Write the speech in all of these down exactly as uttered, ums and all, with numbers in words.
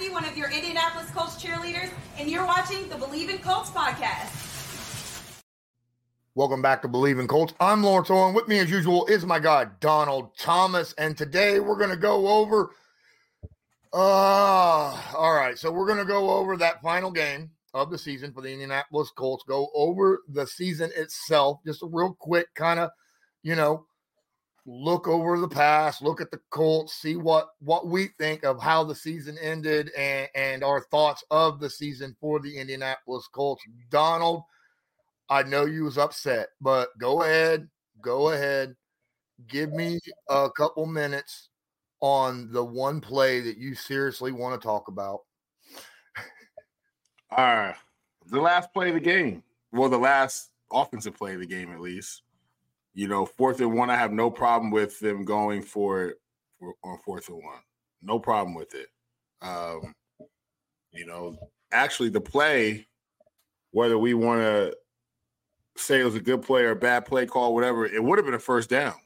Kathy, one of your Indianapolis Colts cheerleaders, and you're watching the Believe in Colts podcast. Welcome back to Believe in Colts. I'm Lawrence Owen. With me, as usual, is my guy, Donald Thomas. And today we're going to go over uh, – all right, so we're going to go over that final game of the season for the Indianapolis Colts, go over the season itself, just a real quick kind of, you know, look over the past, look at the Colts, see what, what we think of how the season ended and, and our thoughts of the season for the Indianapolis Colts. Donald, I know you was upset, but go ahead, go ahead. Give me a couple minutes on the one play that you seriously want to talk about. All right. The last play of the game. Well, the last offensive play of the game, at least. You know, fourth and one, I have no problem with them going for it for, on fourth and one. No problem with it. Um, you know, actually the play, whether we want to say it was a good play or a bad play call, whatever, it would have been a first down.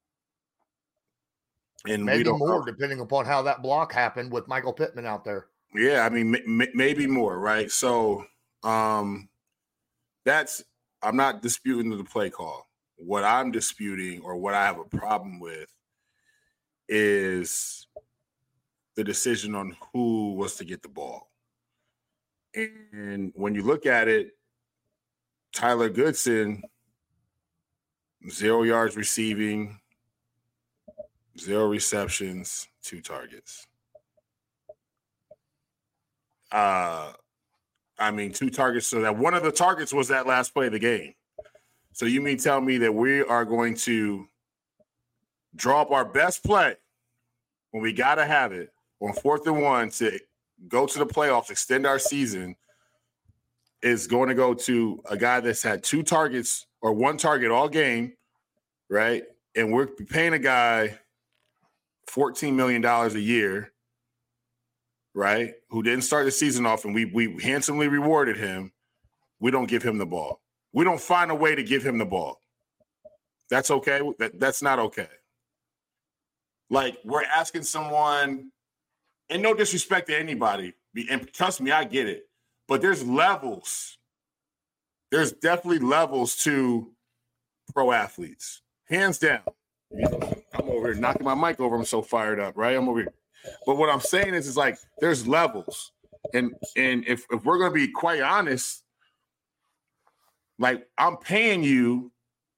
And maybe we don't more, know. Depending upon how that block happened with Michael Pittman out there. Yeah, I mean, m- maybe more, right? So um, that's – I'm not disputing the play call. What I'm disputing or what I have a problem with is the decision on who was to get the ball. And when you look at it, Tyler Goodson, zero yards receiving, zero receptions, two targets. Uh, I mean, two targets. So that one of the targets was that last play of the game. So you mean tell me that we are going to draw up our best play when we got to have it on fourth and one to go to the playoffs, extend our season, is going to go to a guy that's had two targets or one target all game, right? And we're paying a guy fourteen million dollars a year, right, who didn't start the season off, and we we handsomely rewarded him. We don't give him the ball. We don't find a way to give him the ball. That's okay? That, that's not okay. Like, we're asking someone, and no disrespect to anybody, and trust me, I get it, but there's levels. There's definitely levels to pro athletes. Hands down. I'm over here knocking my mic over. I'm so fired up, right? I'm over here. But what I'm saying is, is like, there's levels. And and if, if we're going to be quite honest, like, I'm paying you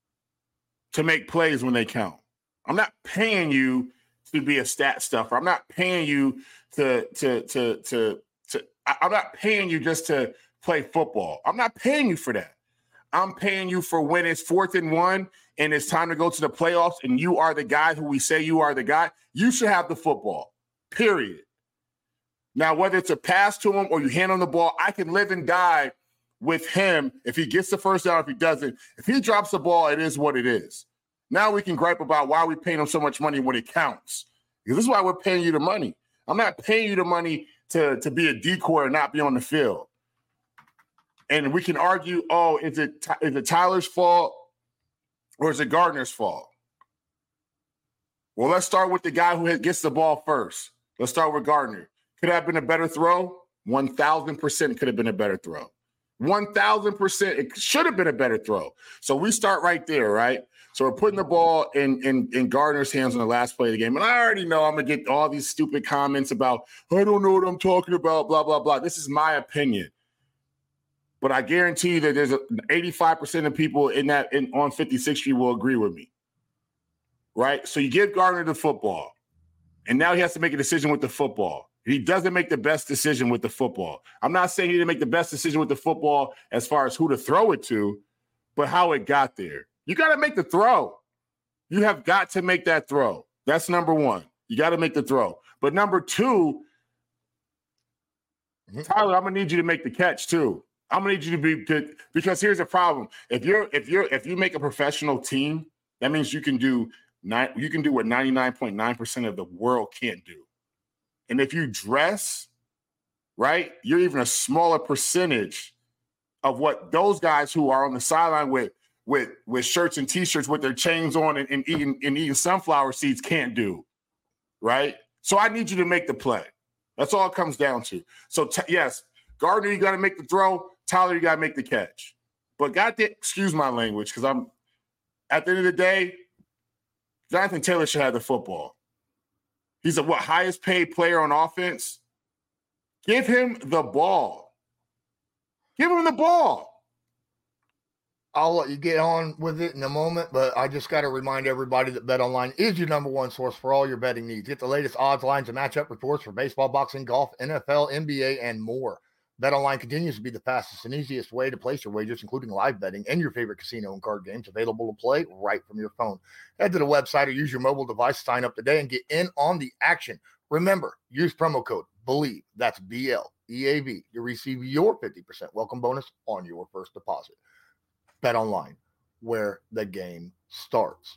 to make plays when they count. I'm not paying you to be a stat stuffer. I'm not paying you to, to, to, to, to, I'm not paying you just to play football. I'm not paying you for that. I'm paying you for when it's fourth and one and it's time to go to the playoffs and you are the guy who we say you are the guy. You should have the football, period. Now, whether it's a pass to him or you hand him the ball, I can live and die with him if he gets the first down, if he doesn't. If he drops the ball, it is what it is. Now we can gripe about why we paying him so much money when it counts. Because this is why we're paying you the money. I'm not paying you the money to, to be a decoy or not be on the field. And we can argue, oh, is it is it Tyler's fault or is it Gardner's fault? Well, let's start with the guy who gets the ball first. Let's start with Gardner. Could have been a better throw? one thousand percent could have been a better throw. one thousand percent it should have been a better throw. So we start right there, right? So we're putting the ball in, in, in Gardner's hands on the last play of the game. And I already know I'm going to get all these stupid comments about, I don't know what I'm talking about, blah, blah, blah. This is my opinion. But I guarantee you that there's a, eighty-five percent of people in that in, on fifty-sixth Street will agree with me, right? So you give Gardner the football, and now he has to make a decision with the football. He doesn't make the best decision with the football. I'm not saying he didn't make the best decision with the football as far as who to throw it to, but how it got there. You got to make the throw. You have got to make that throw. That's number one. You got to make the throw. But number two, Tyler, I'm gonna need you to make the catch too. I'm gonna need you to be good because here's the problem. If you're if you're if you make a professional team, that means you can do nine, you can do what ninety-nine point nine percent of the world can't do. And if you dress right, you're even a smaller percentage of what those guys who are on the sideline with with with shirts and t-shirts with their chains on and, and eating and eating sunflower seeds can't do. Right? So I need you to make the play. That's all it comes down to. So, t- yes, Gardner, you got to make the throw. Tyler, you got to make the catch. But goddamn, excuse my language, because I'm at the end of the day, Jonathan Taylor should have the football. He's a what highest paid player on offense. Give him the ball. Give him the ball. I'll let you get on with it in a moment, but I just got to remind everybody that BetOnline is your number one source for all your betting needs. Get the latest odds, lines, and matchup reports for baseball, boxing, golf, N F L, N B A, and more. BetOnline continues to be the fastest and easiest way to place your wagers, including live betting and your favorite casino and card games available to play right from your phone. Head to the website or use your mobile device, sign up today, and get in on the action. Remember, use promo code BELIEVE, that's B L E A V, to receive your fifty percent welcome bonus on your first deposit. BetOnline, where the game starts.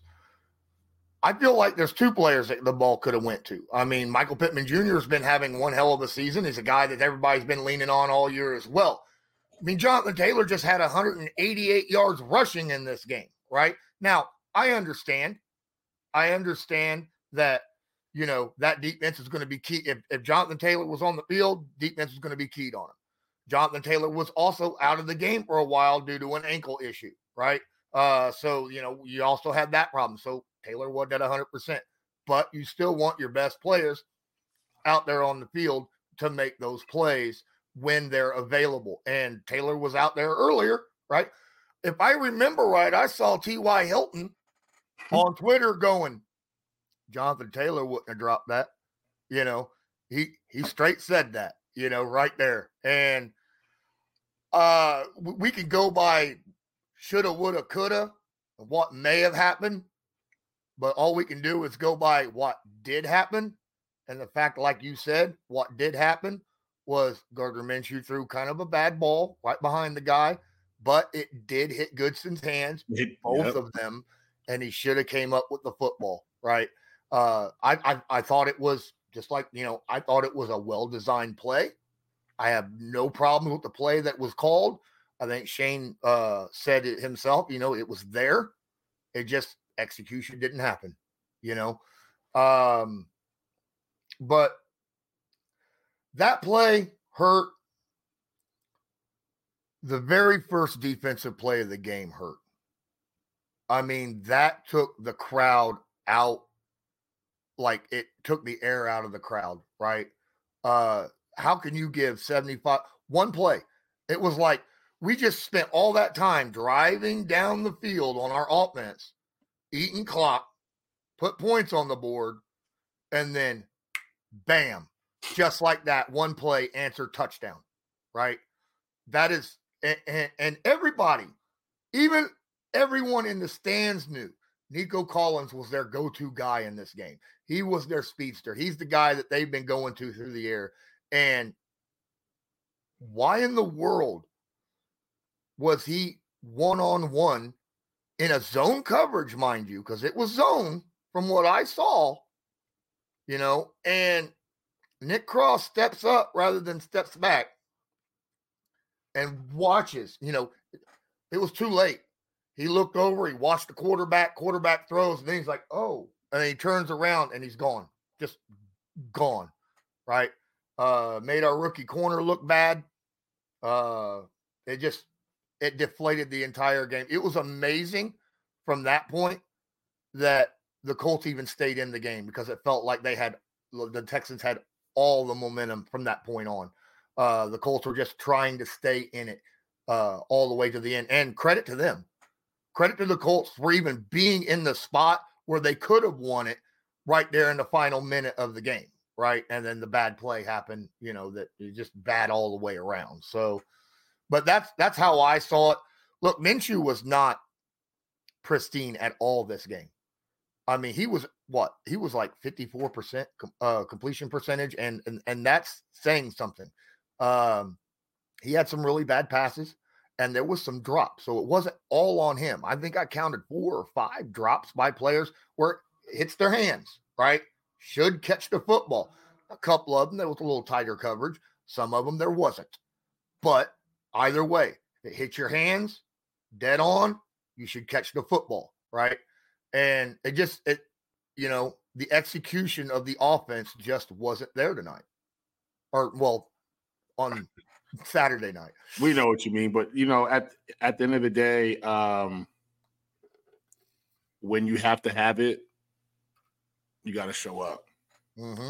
I feel like there's two players that the ball could have went to. I mean, Michael Pittman Junior has been having one hell of a season. He's a guy that everybody's been leaning on all year as well. I mean, Jonathan Taylor just had one hundred eighty-eight yards rushing in this game, right? Now, I understand. I understand that, you know, that defense is going to be key. If, if Jonathan Taylor was on the field, defense is going to be keyed on him. Jonathan Taylor was also out of the game for a while due to an ankle issue, right? Uh, so, you know, you also had that problem. So Taylor wasn't at one hundred percent. But you still want your best players out there on the field to make those plays when they're available. And Taylor was out there earlier, right? If I remember right, I saw T Y. Hilton on Twitter going, Jonathan Taylor wouldn't have dropped that. You know, he he straight said that. You know, right there. And uh, we could go by shoulda, woulda, coulda, what may have happened. But all we can do is go by what did happen. And the fact, like you said, what did happen was Gardner Minshew threw kind of a bad ball right behind the guy. But it did hit Goodson's hands, It, both yep. of them. And he should have came up with the football, right? Uh, I, I I thought it was just like, you know, I thought it was a well-designed play. I have no problem with the play that was called. I think Shane uh, said it himself. You know, it was there. It just, execution didn't happen, you know. Um, but that play hurt. The very first defensive play of the game hurt. I mean, that took the crowd out. Like, it took the air out of the crowd, right? Uh, how can you give seventy-five one play? It was like we just spent all that time driving down the field on our offense, eating clock, put points on the board, and then bam, just like that, one play, answer touchdown, right? That is, and, and, and everybody, even everyone in the stands knew Nico Collins was their go-to guy in this game. He was their speedster. He's the guy that they've been going to through the air. And why in the world was he one-on-one in a zone coverage, mind you, because it was zone from what I saw, you know, and Nick Cross steps up rather than steps back and watches, you know, it was too late. He looked over, he watched the quarterback, quarterback throws, and then he's like, oh, and then he turns around and he's gone, just gone, right? Uh, made our rookie corner look bad. Uh, it just, it deflated the entire game. It was amazing from that point that the Colts even stayed in the game because it felt like they had, the Texans had all the momentum from that point on. Uh, the Colts were just trying to stay in it uh, all the way to the end. And credit to them. Credit to the Colts for even being in the spot where they could have won it right there in the final minute of the game, right? And then the bad play happened, you know, that is just bad all the way around. So, but that's that's how I saw it. Look, Minshew was not pristine at all this game. I mean, he was what? He was like fifty-four percent uh, completion percentage, and, and and that's saying something. Um, he had some really bad passes, and there was some drops, so it wasn't all on him. I think I counted four or five drops by players where it hits their hands, right? Should catch the football. A couple of them, there was a little tighter coverage. Some of them, there wasn't. But either way, it hits your hands, dead on, you should catch the football, right? And it just, it, you know, the execution of the offense just wasn't there tonight. or well, on Saturday night. We know what you mean, but you know, at at the end of the day, um, when you have to have it, you got to show up. Mm-hmm.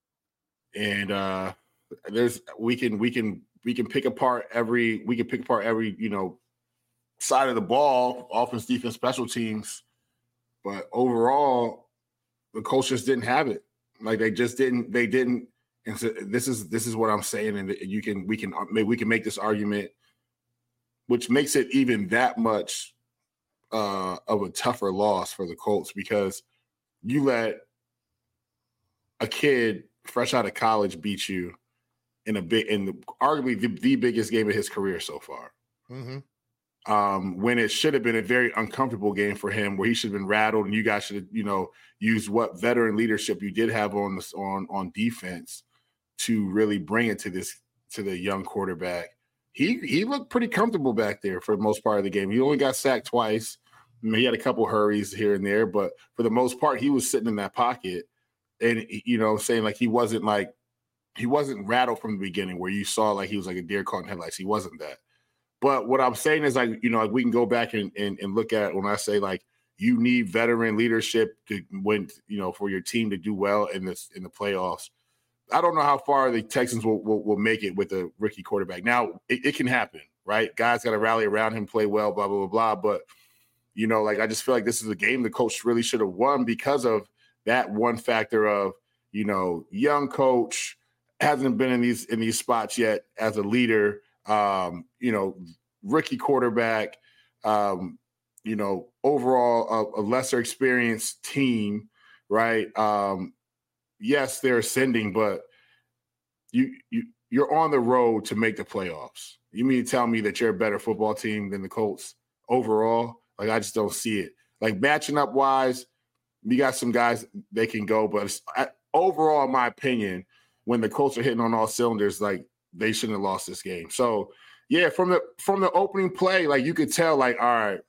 And uh, there's we can we can we can pick apart every we can pick apart every you know side of the ball, offense, defense, special teams, but overall, the Colts just didn't have it. Like they just didn't. They didn't. And so this is this is what I'm saying, and you can we can we can make this argument, which makes it even that much uh, of a tougher loss for the Colts, because you let a kid fresh out of college beat you in a big in the, arguably the, the biggest game of his career so far. Mm-hmm. Um, when it should have been a very uncomfortable game for him, where he should have been rattled, and you guys should have, you know, used what veteran leadership you did have on this on on defense to really bring it to this to the young quarterback. He he looked pretty comfortable back there for the most part of the game. He only got sacked twice. I mean, he had a couple hurries here and there, but for the most part, he was sitting in that pocket, and you know, saying like he wasn't like he wasn't rattled from the beginning, where you saw like he was like a deer caught in headlights. He wasn't that. But what I'm saying is, like, you know, like we can go back and, and, and look at when I say, like, you need veteran leadership to win, you know, for your team to do well in this in the playoffs. I don't know how far the Texans will will, will make it with a rookie quarterback. Now, it, it can happen, right? Guys got to rally around him, play well, blah, blah, blah, blah. But, you know, like, I just feel like this is a game the coach really should have won because of that one factor of, you know, young coach, hasn't been in these in these spots yet as a leader. Um, you know, rookie quarterback, um, you know, overall a, a lesser experienced team, right? Um, yes, they're ascending, but you you you're on the road to make the playoffs. You mean to tell me that you're a better football team than the Colts overall? Like, I just don't see it. Like, matching up wise, we got some guys they can go, but it's, I, overall, in my opinion, when the Colts are hitting on all cylinders, like, they shouldn't have lost this game. So, yeah, from the from the opening play, like, you could tell, like, all right,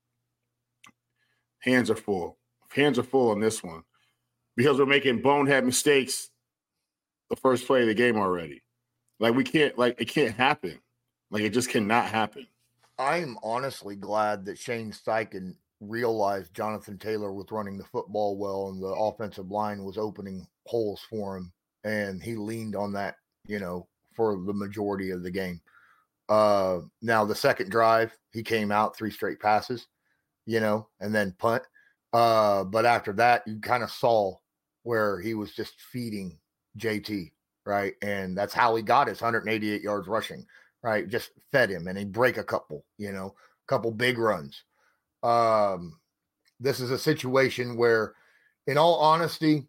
hands are full. Hands are full on this one because we're making bonehead mistakes the first play of the game already. Like, we can't, like, it can't happen. Like, it just cannot happen. I'm honestly glad that Shane Steichen realized Jonathan Taylor was running the football well and the offensive line was opening holes for him, and he leaned on that, you know, for the majority of the game. Uh, now, the second drive, he came out three straight passes, you know, and then punt. Uh, but after that, you kind of saw where he was just feeding J T, right? And that's how he got his one hundred eighty-eight yards rushing, right? Just fed him, and he break a couple, you know, a couple big runs. Um, this is a situation where, in all honesty,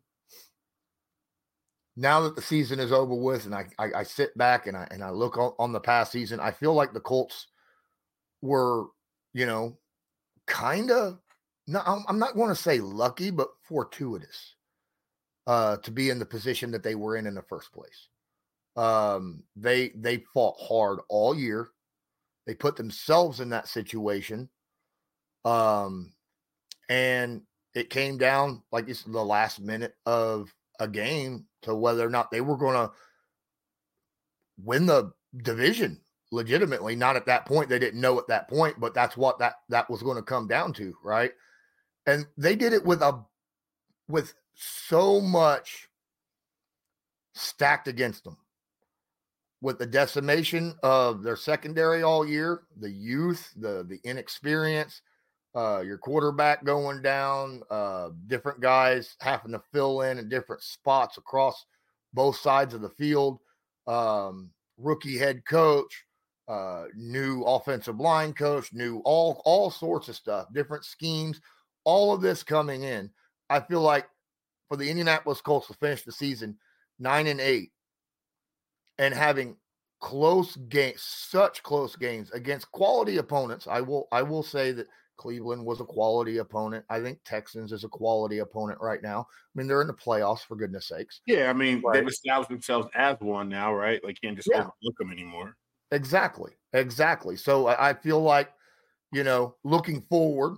now that the season is over with, and I, I, I sit back and I and I look on, on the past season, I feel like the Colts were, you know, kind of, no, I'm not going to say lucky, but fortuitous uh, to be in the position that they were in in the first place. Um, they they fought hard all year. They put themselves in that situation, um, and it came down like it's the last minute of a game to whether or not they were going to win the division legitimately. Not at that point. They didn't know at that point, but that's what that, that was going to come down to. Right. And they did it with a, with so much stacked against them, with the decimation of their secondary all year, the youth, the, the inexperience, Uh, your quarterback going down, uh, different guys having to fill in in different spots across both sides of the field, um, rookie head coach, uh, new offensive line coach, new all all sorts of stuff, different schemes, all of this coming in. I feel like for the Indianapolis Colts to finish the season nine and eight and having close games, such close games against quality opponents, I will I will say that Cleveland was a quality opponent. I think Texans is a quality opponent right now. I mean, they're in the playoffs, for goodness sakes. Yeah, I mean, right. They've established themselves as one now, right? Like, can't just yeah. overlook them anymore. Exactly, exactly. So I, I feel like, you know, looking forward,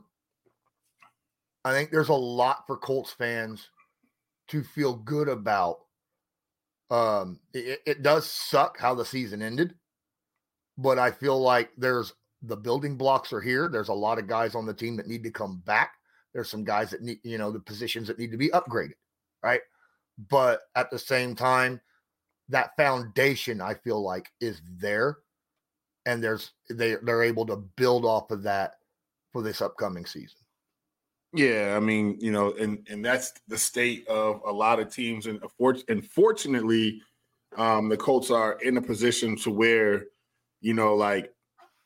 I think there's a lot for Colts fans to feel good about Um, it, it does suck how the season ended, but I feel like there's the building blocks are here. There's a lot of guys on the team that need to come back. There's some guys that need, you know, the positions that need to be upgraded, right? But at the same time, that foundation I feel like is there, and there's they they're able to build off of that for this upcoming season. Yeah, I mean, you know, and and that's the state of a lot of teams, and unfortunately, um, the Colts are in a position to where, you know, like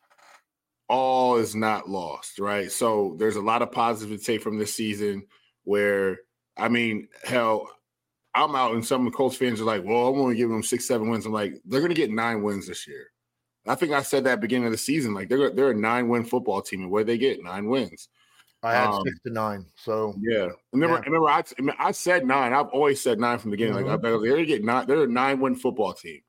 all is not lost, right? So there's a lot of positive to take from this season. Where I mean, hell, I'm out, and some of the Colts fans are like, "Well, I'm going to give them six, seven wins." I'm like, they're going to get nine wins this year. I think I said that at the beginning of the season. Like they're they're a nine win football team, and where they get nine wins. I had um, six to nine. So yeah, remember, yeah. remember, I, I said nine. I've always said nine from the beginning. Mm-hmm. Like I, they're get nine. They're a nine win football team.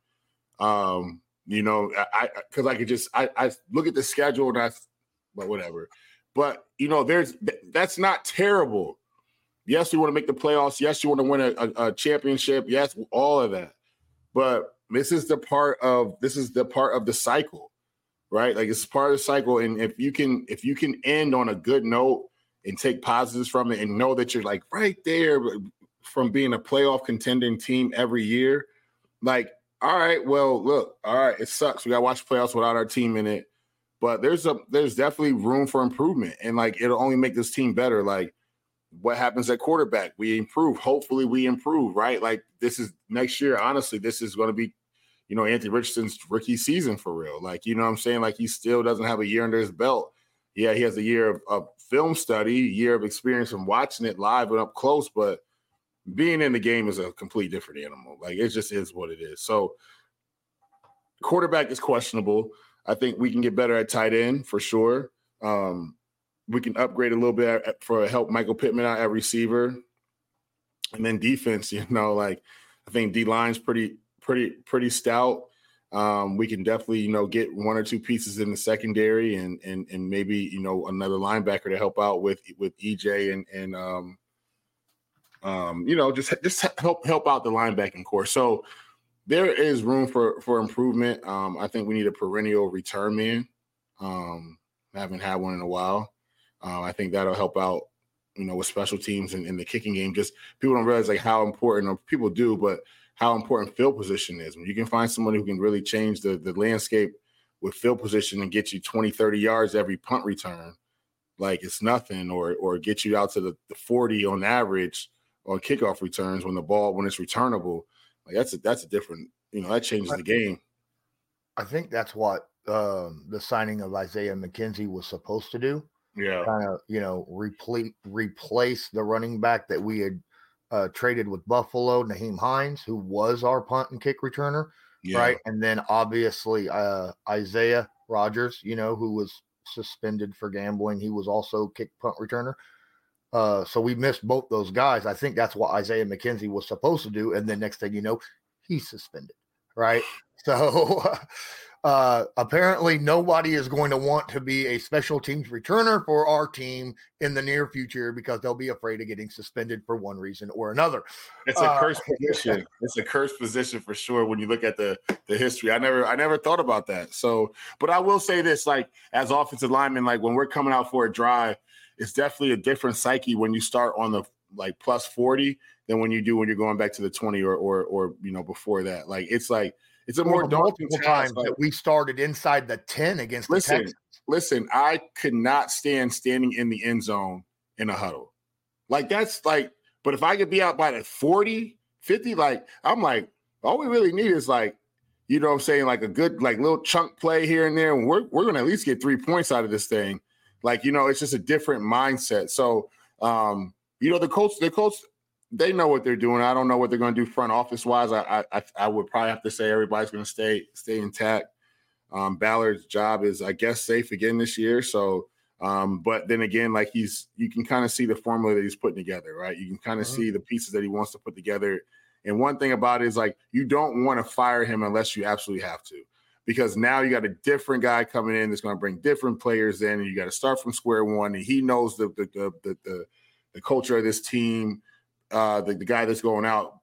Um, you know, I because I, I could just I, I look at the schedule and I, but whatever. But you know, there's that's not terrible. Yes, you want to make the playoffs. Yes, you want to win a, a, a championship. Yes, all of that. But this is the part of this is the part of the cycle. Right, like it's part of the cycle, and if you can, if you can end on a good note and take positives from it, and know that you're like right there from being a playoff contending team every year, like all right, well, look, all right, it sucks. We got to watch playoffs without our team in it, but there's a there's definitely room for improvement, and like it'll only make this team better. Like what happens at quarterback, we improve. Hopefully, we improve. Right, like this is next year. Honestly, this is going to be. You know, Anthony Richardson's rookie season for real. Like, you know what I'm saying? Like, he still doesn't have a year under his belt. Yeah, he has a year of, of film study, year of experience from watching it live and up close, but being in the game is a complete different animal. Like, it just is what it is. So, quarterback is questionable. I think we can get better at tight end for sure. Um, we can upgrade a little bit for help Michael Pittman out at receiver. And then defense, you know, like, I think D-line's pretty – pretty pretty stout. Um, we can definitely, you know, get one or two pieces in the secondary and and and maybe, you know, another linebacker to help out with with E J and and um, um, you know, just just help help out the linebacking core. So there is room for for improvement. Um, I think we need a perennial return man. Um, I haven't had one in a while. Uh, I think that'll help out, you know, with special teams and in the kicking game. Just people don't realize like how important, or people do, but how important field position is. When you can find somebody who can really change the, the landscape with field position and get you twenty, thirty yards every punt return, like it's nothing, or or get you out to the, the forty on average on kickoff returns when the ball, when it's returnable, like that's a, that's a different, you know, that changes the game. I think that's what um, the signing of Isaiah McKenzie was supposed to do. Yeah. Kind of, you know, replace, replace the running back that we had Uh, traded with Buffalo, Nyheim Hines, who was our punt and kick returner, yeah. right? And then obviously uh, Isaiah Rodgers, you know, who was suspended for gambling. He was also kick punt returner. Uh, so we missed both those guys. I think that's what Isaiah McKenzie was supposed to do. And then next thing you know, he's suspended, right? So uh, apparently nobody is going to want to be a special teams returner for our team in the near future because they'll be afraid of getting suspended for one reason or another. It's a uh, cursed position. It's a cursed position for sure. When you look at the, the history, I never, I never thought about that. So, but I will say this, like as offensive linemen, like when we're coming out for a drive, it's definitely a different psyche when you start on the like plus forty than when you do when you're going back to the twenty or, or, or, you know, before that. Like, it's like, it's a more daunting times like, that we started inside the ten against listen, the Texans. Listen, I could not stand standing in the end zone in a huddle. Like that's like, but if I could be out by the forty, fifty, like I'm like, all we really need is like, you know what I'm saying? Like a good, like little chunk play here and there. And we're, we're going to at least get three points out of this thing. Like, you know, it's just a different mindset. So, um, you know, the coach, the coach, they know what they're doing. I don't know what they're going to do front office wise. I, I I would probably have to say everybody's going to stay stay intact. Um, Ballard's job is, I guess, safe again this year. So, um, but then again, like he's, you can kind of see the formula that he's putting together, right? You can kind of mm-hmm. see the pieces that he wants to put together. And one thing about it is like you don't want to fire him unless you absolutely have to, because now you got a different guy coming in that's going to bring different players in, and you got to start from square one. And he knows the the the the, the, the culture of this team. Uh, the, the guy that's going out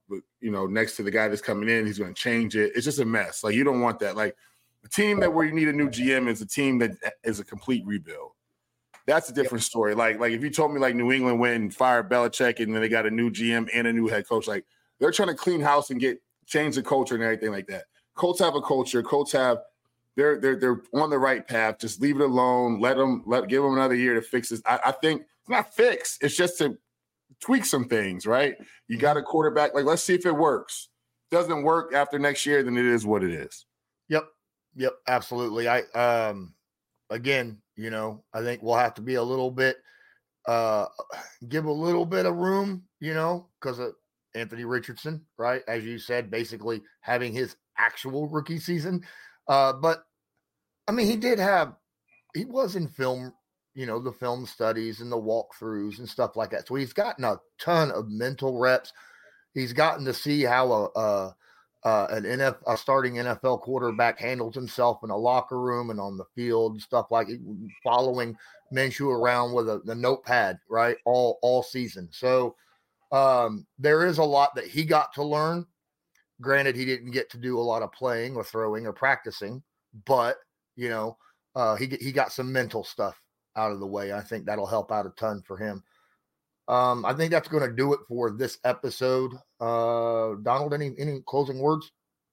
you know, next to the guy that's coming in, he's going to change it. It's just a mess. Like, you don't want that. Like, a team that where you need a new G M is a team that is a complete rebuild. That's a different yep. story. Like, like if you told me like New England went and fired Belichick and then they got a new G M and a new head coach, like they're trying to clean house and get change the culture and everything like that. Colts have a culture. Colts have they're they're they're on the right path. Just leave it alone. Let them let give them another year to fix this. I, I think it's not fix. It's just to tweak some things, right? You got a quarterback. Like, let's see if it works. Doesn't work after next year, then it is what it is. Yep. Yep. Absolutely. I um again. You know, I think we'll have to be a little bit, uh, give a little bit of room, you know, because of Anthony Richardson, right? As you said, basically having his actual rookie season. Uh, but, I mean, he did have, he was in film, you know, the film studies and the walkthroughs and stuff like that. So he's gotten a ton of mental reps. He's gotten to see how a, a Uh, an N F, a starting N F L quarterback handles himself in a locker room and on the field and stuff like it, following Minshew around with a, the notepad, right, all all season. So um, there is a lot that he got to learn. Granted, he didn't get to do a lot of playing or throwing or practicing, but, you know, uh, he, he got some mental stuff out of the way. I think that'll help out a ton for him. Um, I think that's going to do it for this episode. Uh, Donald, any any closing words?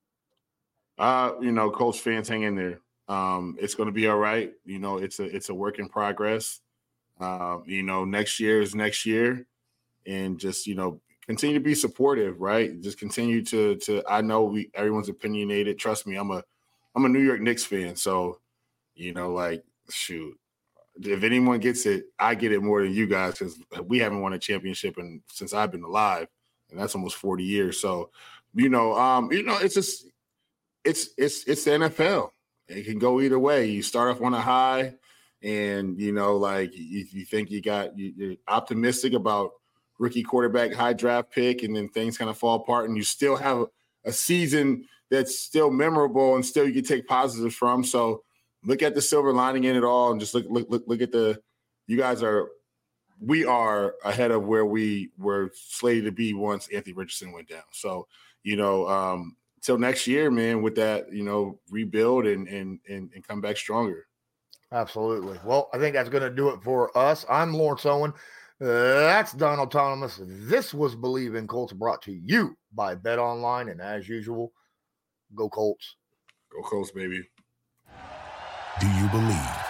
Uh, you know, Colts fans, hang in there. Um, it's going to be all right. You know, it's a it's a work in progress. Um, you know, next year is next year, and just you know, continue to be supportive, right? Just continue to to. I know we everyone's opinionated. Trust me, I'm a I'm a New York Knicks fan, so you know, like shoot. If anyone gets it, I get it more than you guys because we haven't won a championship in, since I've been alive, and that's almost forty years. So, you know, um, you know, it's just it's it's it's the N F L. It can go either way. You start off on a high, and you know, like you, you think you got you, you're optimistic about rookie quarterback, high draft pick, and then things kind of fall apart, and you still have a, a season that's still memorable and still you can take positives from. So. Look at the silver lining in it all, and just look, look, look, look at the. You guys are, we are ahead of where we were slated to be once Anthony Richardson went down. So, you know, um, till next year, man, with that, you know, rebuild and and and, and come back stronger. Absolutely. Well, I think that's going to do it for us. I'm Lawrence Owen. Uh, that's Donald Thomas. This was Believe in Colts, brought to you by Bet Online, and as usual, go Colts. Go Colts, baby. Do you believe?